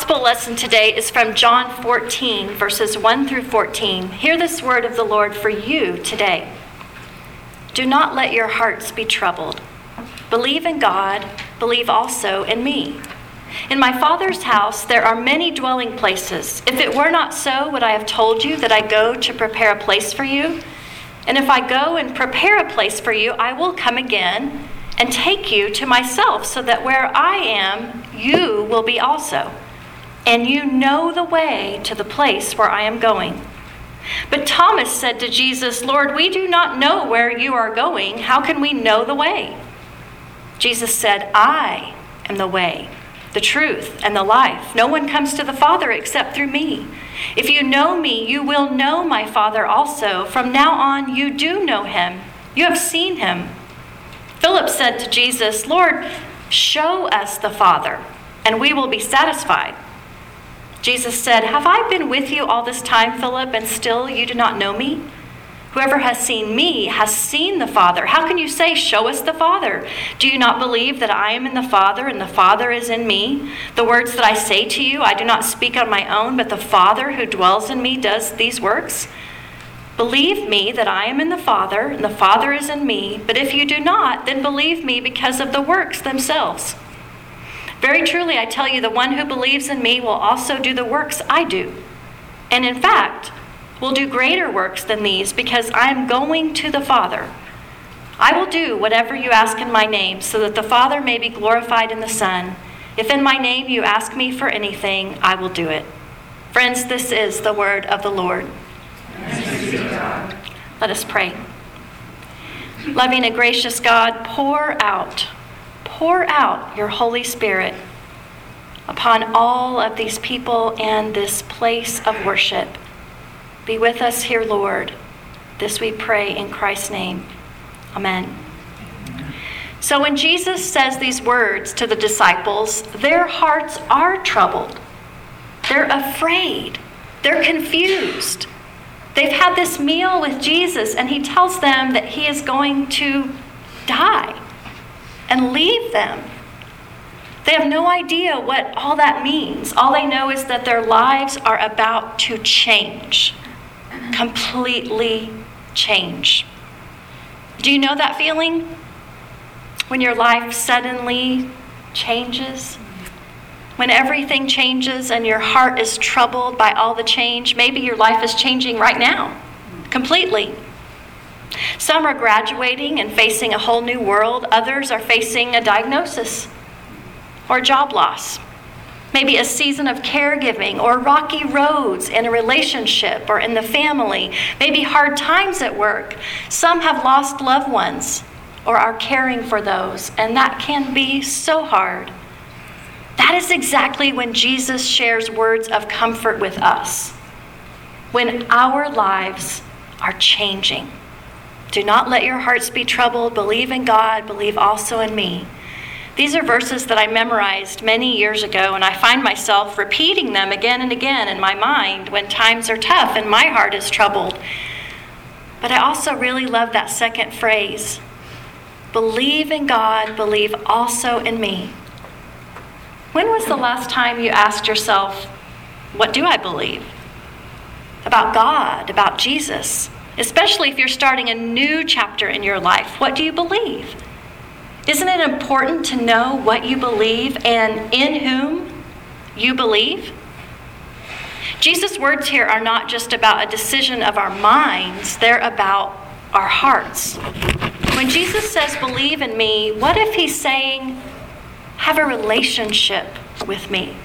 gospel lesson today is from John 14, verses 1 through 14. Hear this word of the Lord for you today. Do not let your hearts be troubled. Believe in God, believe also in me. In my Father's house there are many dwelling places. If it were not so, would I have told you that I go to prepare a place for you? And if I go and prepare a place for you, I will come again and take you to myself, so that where I am, you will be also. And you know the way to the place where I am going. But Thomas said to Jesus, Lord, we do not know where you are going. How can we know the way? Jesus said, I am the way, the truth, and the life. No one comes to the Father except through me. If you know me, you will know my Father also. From now on, you do know him. You have seen him. Philip said to Jesus, Lord, show us the Father, and we will be satisfied. Jesus said, have I been with you all this time, Philip, and still you do not know me? Whoever has seen me has seen the Father. How can you say, show us the Father? Do you not believe that I am in the Father and the Father is in me? The words that I say to you, I do not speak on my own, but the Father who dwells in me does these works. Believe me that I am in the Father and the Father is in me. But if you do not, then believe me because of the works themselves. Very truly, I tell you, the one who believes in me will also do the works I do. And in fact, will do greater works than these, because I am going to the Father. I will do whatever you ask in my name, so that the Father may be glorified in the Son. If in my name you ask me for anything, I will do it. Friends, this is the word of the Lord. Let us pray. Loving and gracious God, pour out your Holy Spirit upon all of these people and this place of worship. Be with us here, Lord. This we pray in Christ's name. Amen. So when Jesus says these words to the disciples, their hearts are troubled. They're afraid. They're confused. They've had this meal with Jesus, and he tells them that he is going to die and leave them. They have no idea what all that means. All they know is that their lives are about to change, completely change. Do you know that feeling? When your life suddenly changes? When everything changes and your heart is troubled by all the change? Maybe your life is changing right now, completely. Some are graduating and facing a whole new world. Others are facing a diagnosis or job loss. Maybe a season of caregiving or rocky roads in a relationship or in the family. Maybe hard times at work. Some have lost loved ones or are caring for those, and that can be so hard. That is exactly when Jesus shares words of comfort with us, when our lives are changing. Do not let your hearts be troubled. Believe in God. Believe also in me. These are verses that I memorized many years ago, and I find myself repeating them again and again in my mind when times are tough and my heart is troubled. But I also really love that second phrase. Believe in God. Believe also in me. When was the last time you asked yourself, what do I believe? About God, about Jesus. Especially if you're starting a new chapter in your life. What do you believe? Isn't it important to know what you believe and in whom you believe? Jesus' words here are not just about a decision of our minds. They're about our hearts. When Jesus says, believe in me, what if he's saying, have a relationship with me?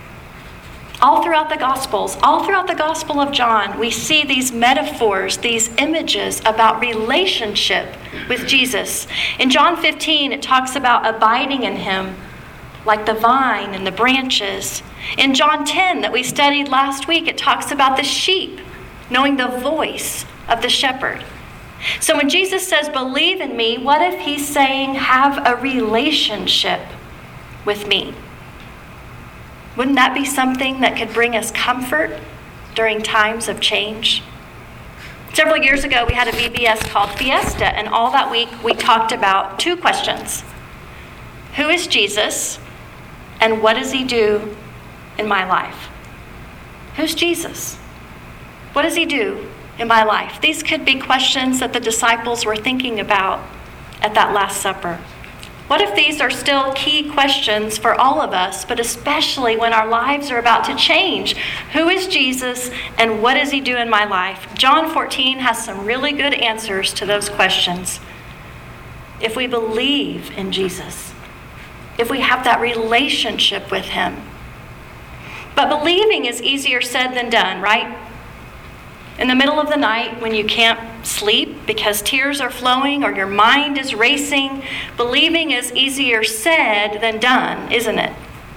All throughout the Gospels, all throughout the Gospel of John, we see these metaphors, these images about relationship with Jesus. In John 15, it talks about abiding in him, like the vine and the branches. In John 10, that we studied last week, it talks about the sheep, knowing the voice of the shepherd. So when Jesus says, believe in me, what if he's saying, have a relationship with me? Wouldn't that be something that could bring us comfort during times of change? Several years ago, we had a VBS called Fiesta, and all that week we talked about two questions. Who is Jesus, and what does he do in my life? Who's Jesus? What does he do in my life? These could be questions that the disciples were thinking about at that Last Supper. What if these are still key questions for all of us, but especially when our lives are about to change? Who is Jesus and what does he do in my life? John 14 has some really good answers to those questions. If we believe in Jesus, if we have that relationship with him. But believing is easier said than done, right? In the middle of the night when you can't sleep because tears are flowing or your mind is racing, believing is easier said than done, isn't it?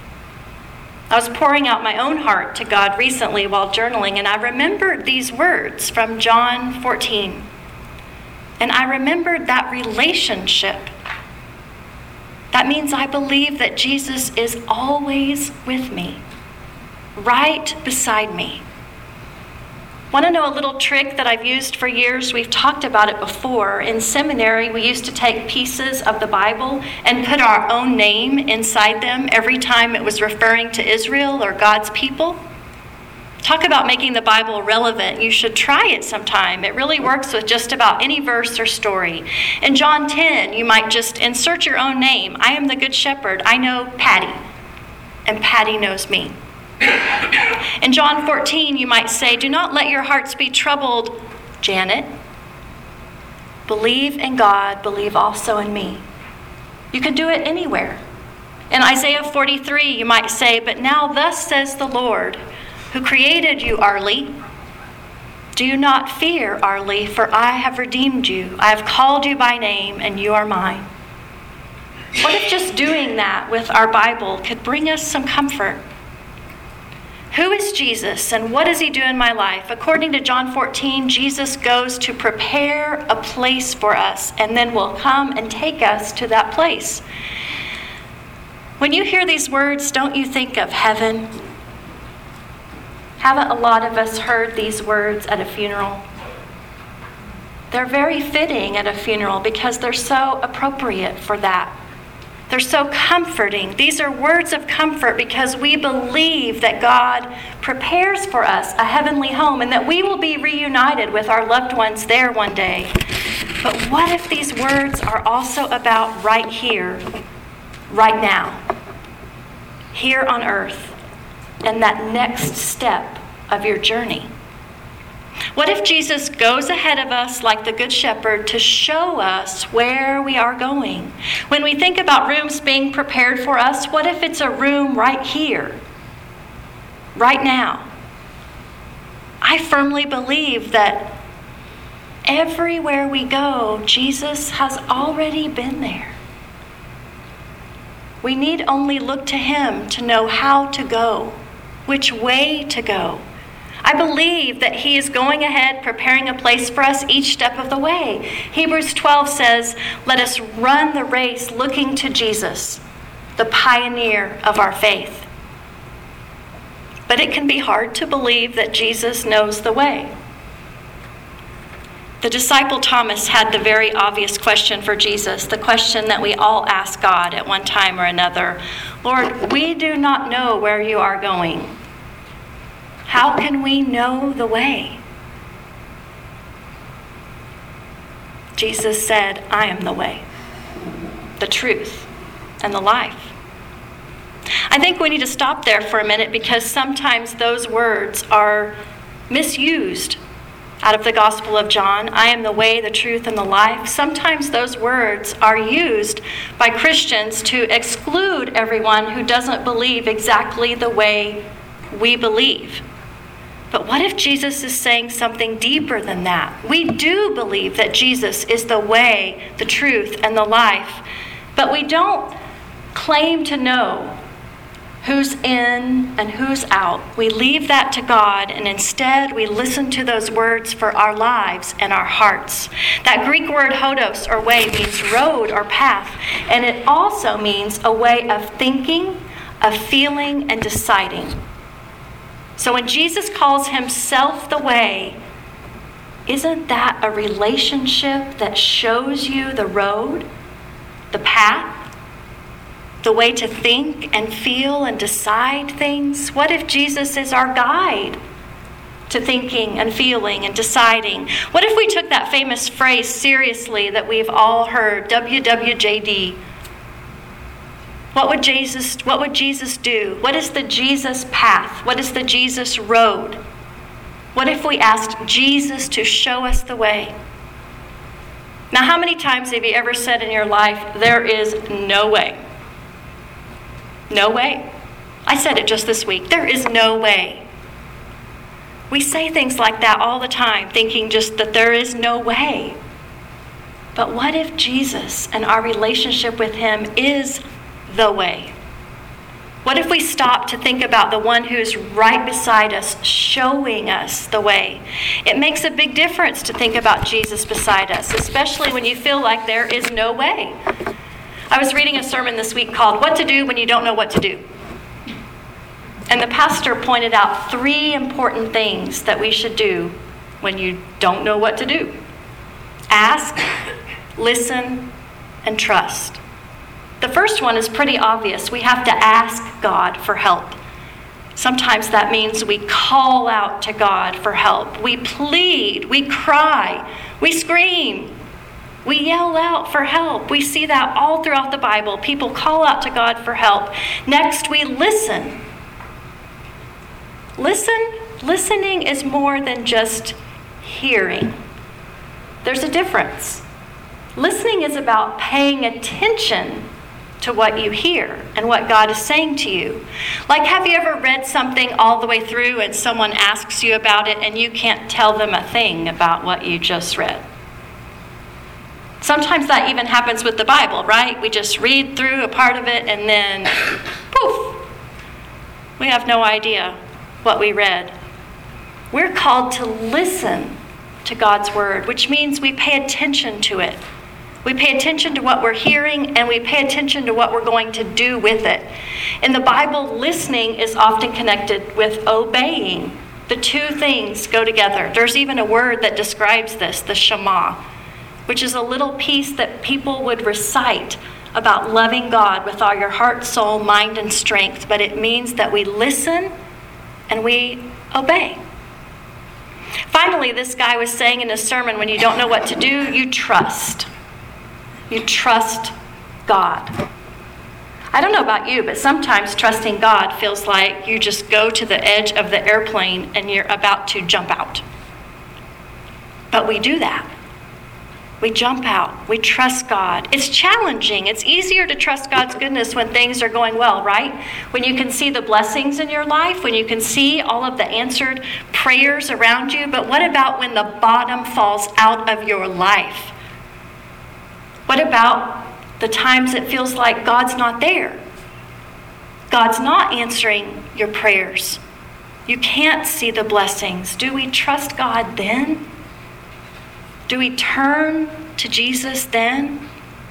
I was pouring out my own heart to God recently while journaling, and I remembered these words from John 14. And I remembered that relationship. That means I believe that Jesus is always with me, right beside me. Want to know a little trick that I've used for years? We've talked about it before. In seminary, we used to take pieces of the Bible and put our own name inside them every time it was referring to Israel or God's people. Talk about making the Bible relevant. You should try it sometime. It really works with just about any verse or story. In John 10, you might just insert your own name. I am the Good Shepherd. I know Patty, and Patty knows me. In John 14, you might say, do not let your hearts be troubled, Janet. Believe in God, believe also in me. You can do it anywhere. In Isaiah 43, you might say, but now thus says the Lord, who created you, Arlie. Do not fear, Arlie, for I have redeemed you. I have called you by name, and you are mine. What if just doing that with our Bible could bring us some comfort? Who is Jesus and what does he do in my life? According to John 14, Jesus goes to prepare a place for us and then will come and take us to that place. When you hear these words, don't you think of heaven? Haven't a lot of us heard these words at a funeral? They're very fitting at a funeral because they're so appropriate for that. They're so comforting. These are words of comfort because we believe that God prepares for us a heavenly home and that we will be reunited with our loved ones there one day. But what if these words are also about right here, right now, here on earth, and that next step of your journey? What if Jesus goes ahead of us like the Good Shepherd to show us where we are going? When we think about rooms being prepared for us, what if it's a room right here, right now? I firmly believe that everywhere we go, Jesus has already been there. We need only look to him to know how to go, which way to go. I believe that he is going ahead, preparing a place for us each step of the way. Hebrews 12 says, let us run the race looking to Jesus, the pioneer of our faith. But it can be hard to believe that Jesus knows the way. The disciple Thomas had the very obvious question for Jesus, the question that we all ask God at one time or another. Lord, we do not know where you are going. How can we know the way? Jesus said, I am the way, the truth, and the life. I think we need to stop there for a minute because sometimes those words are misused out of the Gospel of John. I am the way, the truth, and the life. Sometimes those words are used by Christians to exclude everyone who doesn't believe exactly the way we believe. But what if Jesus is saying something deeper than that? We do believe that Jesus is the way, the truth, and the life, but we don't claim to know who's in and who's out. We leave that to God, and instead we listen to those words for our lives and our hearts. That Greek word hodos, or way, means road or path, and it also means a way of thinking, of feeling, and deciding. So when Jesus calls himself the way, isn't that a relationship that shows you the road, the path? the way to think and feel and decide things? What if Jesus is our guide to thinking and feeling and deciding? What if we took that famous phrase seriously that we've all heard, WWJD? What would Jesus do? What is the Jesus path? What is the Jesus road? What if we asked Jesus to show us the way? Now, how many times have you ever said in your life, there is no way? No way. I said it just this week. There is no way. We say things like that all the time, thinking just that there is no way. But what if Jesus and our relationship with him is the way? What if we stop to think about the one who's right beside us, showing us the way? It makes a big difference to think about Jesus beside us, especially when you feel like there is no way. I was reading a sermon this week called What to Do When You Don't Know What to Do. And the pastor pointed out 3 important things that we should do when you don't know what to do. Ask, listen, and trust. The first one is pretty obvious. We have to ask God for help. Sometimes that means we call out to God for help. We plead, we cry, we scream, we yell out for help. We see that all throughout the Bible. People call out to God for help. Next, we listen. Listening is more than just hearing. There's a difference. Listening is about paying attention to what you hear and what God is saying to you. Like, have you ever read something all the way through and someone asks you about it and you can't tell them a thing about what you just read? Sometimes that even happens with the Bible, right? We just read through a part of it and then, poof, we have no idea what we read. We're called to listen to God's word, which means we pay attention to it. We pay attention to what we're hearing, and we pay attention to what we're going to do with it. In the Bible, listening is often connected with obeying. The 2 things go together. There's even a word that describes this, the Shema, which is a little piece that people would recite about loving God with all your heart, soul, mind, and strength. But it means that we listen and we obey. Finally, this guy was saying in his sermon, when you don't know what to do, you trust. You trust God. I don't know about you, but sometimes trusting God feels like you just go to the edge of the airplane and you're about to jump out. But we do that. We jump out. We trust God. It's challenging. It's easier to trust God's goodness when things are going well, right? When you can see the blessings in your life, when you can see all of the answered prayers around you. But what about when the bottom falls out of your life? What about the times it feels like God's not there? God's not answering your prayers. You can't see the blessings. Do we trust God then? Do we turn to Jesus then?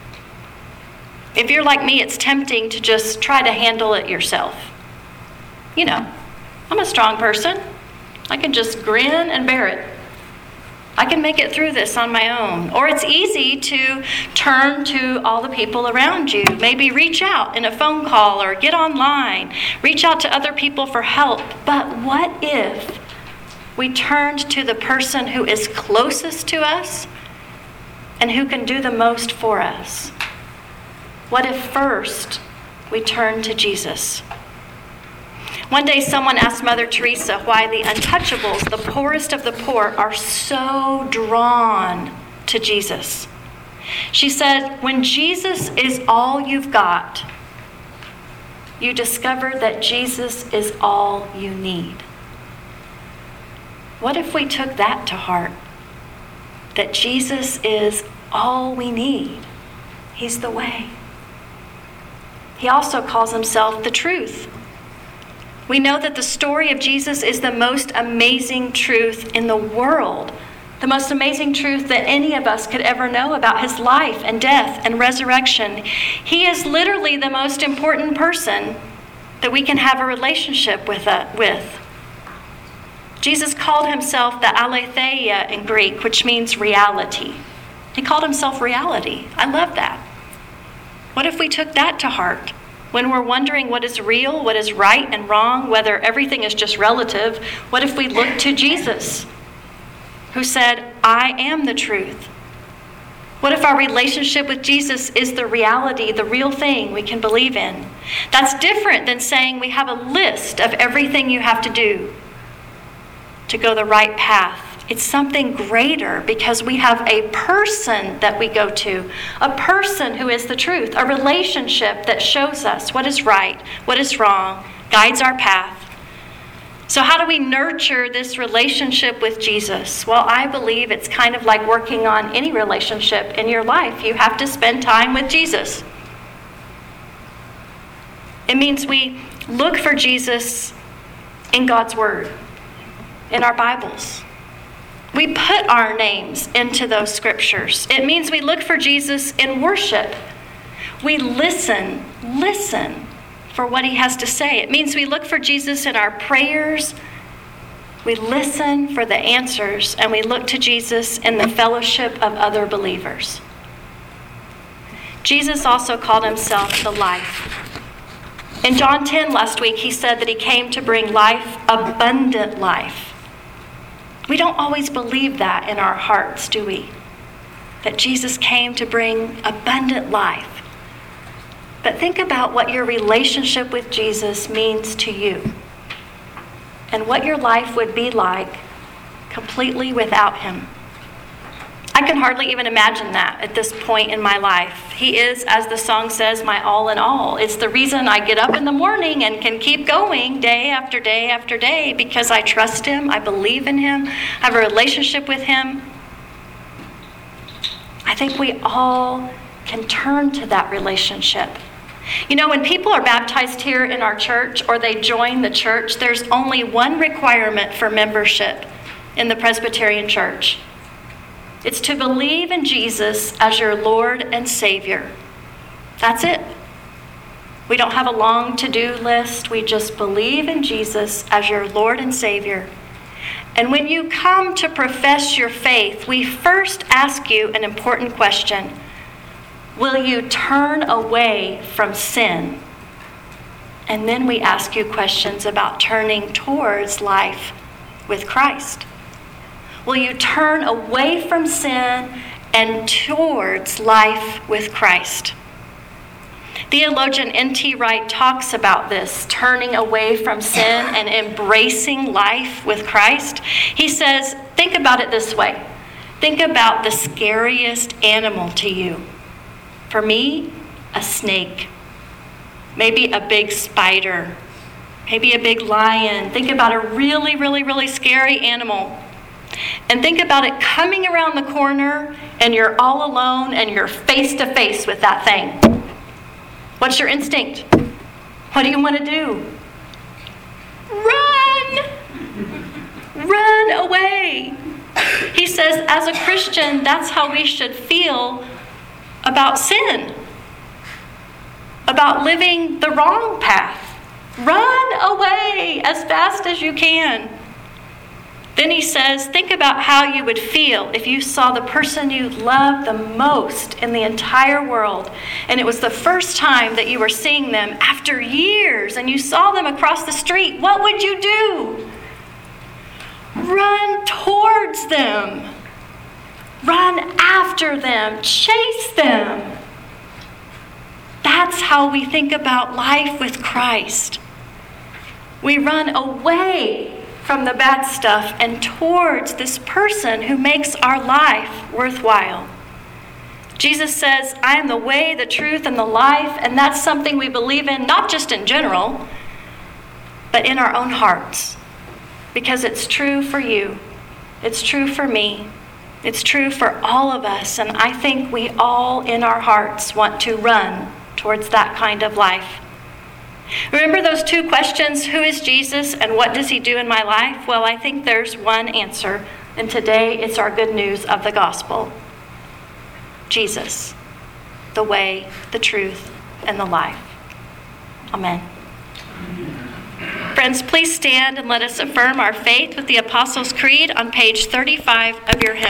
If you're like me, it's tempting to just try to handle it yourself. You know, I'm a strong person. I can just grin and bear it. I can make it through this on my own. Or it's easy to turn to all the people around you. Maybe reach out in a phone call or get online. Reach out to other people for help. But what if we turned to the person who is closest to us and who can do the most for us? What if first we turn to Jesus? One day someone asked Mother Teresa why the untouchables, the poorest of the poor, are so drawn to Jesus. She said, when Jesus is all you've got, you discover that Jesus is all you need. What if we took that to heart? That Jesus is all we need. He's the way. He also calls himself the truth. We know that the story of Jesus is the most amazing truth in the world, the most amazing truth that any of us could ever know about his life and death and resurrection. He is literally the most important person that we can have a relationship with. Jesus called himself the aletheia in Greek, which means reality. He called himself reality. I love that. What if we took that to heart? When we're wondering what is real, what is right and wrong, whether everything is just relative, what if we look to Jesus, who said, I am the truth? What if our relationship with Jesus is the reality, the real thing we can believe in? That's different than saying we have a list of everything you have to do to go the right path. It's something greater because we have a person that we go to, a person who is the truth, a relationship that shows us what is right, what is wrong, guides our path. So how do we nurture this relationship with Jesus? Well, I believe it's kind of like working on any relationship in your life. You have to spend time with Jesus. It means we look for Jesus in God's Word, in our Bibles. We put our names into those scriptures. It means we look for Jesus in worship. We listen for what he has to say. It means we look for Jesus in our prayers. We listen for the answers, and we look to Jesus in the fellowship of other believers. Jesus also called himself the life. In John 10 last week, he said that he came to bring life, abundant life. We don't always believe that in our hearts, do we? That Jesus came to bring abundant life. But think about what your relationship with Jesus means to you and what your life would be like completely without him. I can hardly even imagine that at this point in my life. He is, as the song says, my all in all. It's the reason I get up in the morning and can keep going day after day after day, because I trust him, I believe in him, I have a relationship with him. I think we all can turn to that relationship. You know, when people are baptized here in our church or they join the church, there's only one requirement for membership in the Presbyterian Church. It's to believe in Jesus as your Lord and Savior. That's it. We don't have a long to-do list. We just believe in Jesus as your Lord and Savior. And when you come to profess your faith, we first ask you an important question. Will you turn away from sin? And then we ask you questions about turning towards life with Christ. Will you turn away from sin and towards life with Christ? Theologian N.T. Wright talks about this, turning away from sin and embracing life with Christ. He says, think about it this way. Think about the scariest animal to you. For me, a snake. Maybe a big spider. Maybe a big lion. Think about a really, really, really scary animal. And think about it coming around the corner and you're all alone and you're face to face with that thing. What's your instinct? What do you want to do? Run! Run away. He says, as a Christian, that's how we should feel about sin, about living the wrong path. Run away as fast as you can. Then he says, think about how you would feel if you saw the person you loved the most in the entire world, and it was the first time that you were seeing them after years, and you saw them across the street. What would you do? Run towards them. Run after them. Chase them. That's how we think about life with Christ. We run away from the bad stuff and towards this person who makes our life worthwhile. Jesus says, I am the way, the truth, and the life, and that's something we believe in, not just in general, but in our own hearts, because it's true for you. It's true for me. It's true for all of us, and I think we all in our hearts want to run towards that kind of life. Remember those two questions, who is Jesus and what does he do in my life? Well, I think there's one answer, and today it's our good news of the gospel. Jesus, the way, the truth, and the life. Amen. Friends, please stand and let us affirm our faith with the Apostles' Creed on page 35 of your hymn.